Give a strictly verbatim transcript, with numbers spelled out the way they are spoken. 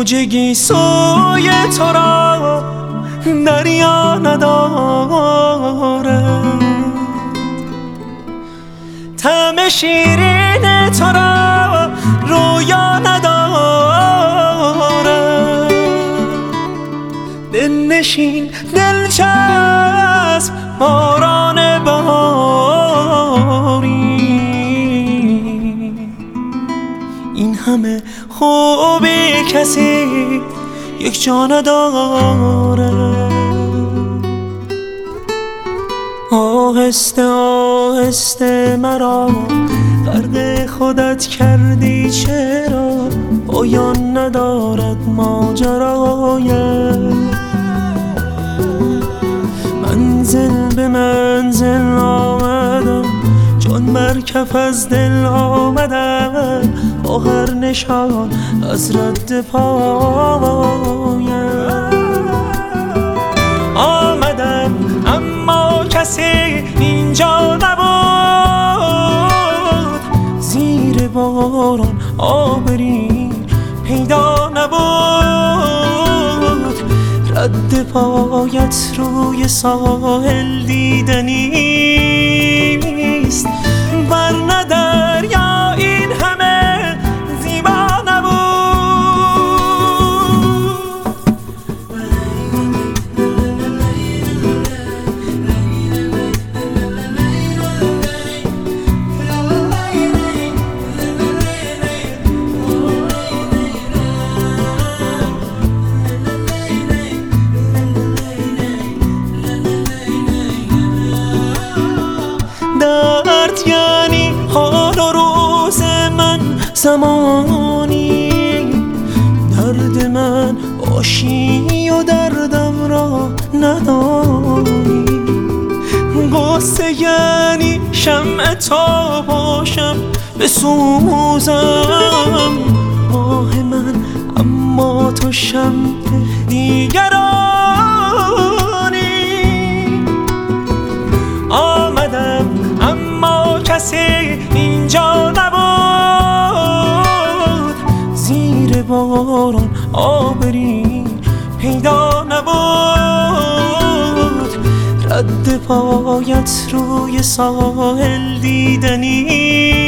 موجگی سوی تو را دریا ندارد، طعم شیرین تو را رویا ندارد. دلنشین دلچسب باران باری، این همه خوبی کسی یک جا نداره. آهسته آهسته مرا غرق خودت کردی، چرا پایان ندارد ماجرایت؟ منزل به منزل آمدم، چون بر کف از دل آمدم، با هر نشان از رد پایت آمدم، اما کسی اینجا نبود. زیر باران آبری پیدا نبود، رد پایت روی ساحل دیدنیست، ورنه دریا این همه زیبا نبود. درد یعنی حال و روز من زمانی، درد من باشی و دردم را ندانی. غصه یعنی شمع تا باشم بسوزم، ماه من اما تو شمع دیگرانی. آمدم اما کسی اینجا نبود، زیر باران آبری پیدا نبود، رد پایت روی ساحل دیدنی